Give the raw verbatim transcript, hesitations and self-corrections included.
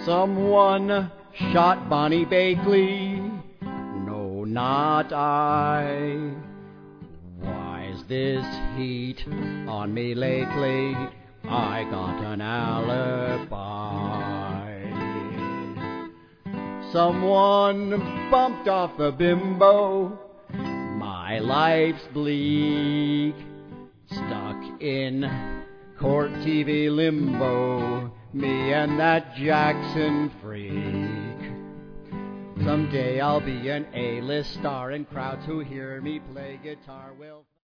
Someone shot Bonnie Bakley. No, not I. Why's this heat on me lately? I got an alibi. Someone bumped off a bimbo. My life's bleak. Stuck in court T V limbo. Me and that Jackson freak. Someday I'll be an A-list star, and crowds who hear me play guitar will